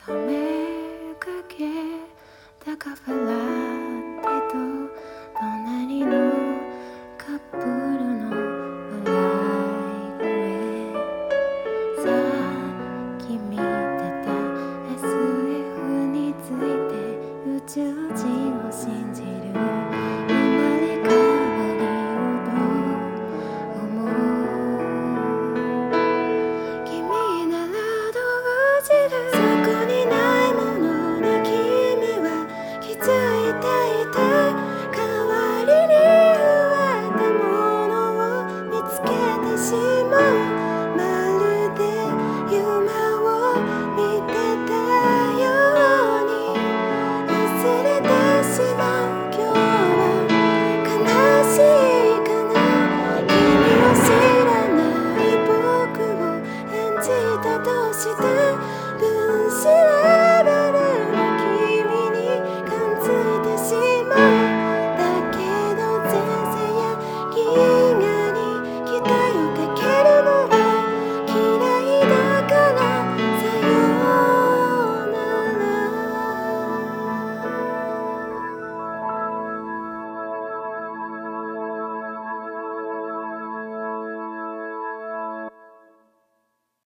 染めかけたカフェラテと隣のカップルの笑い声。さっき見てた SF について宇宙人を信じる生まれ変わりをと思う。君ならどう知る。そこにないものに君は気づいていて、代わりに増えたものを見つけてしまう。まるで夢を見てたように忘れてしまう。今日は悲しいかな。君を知らない僕を演じたとして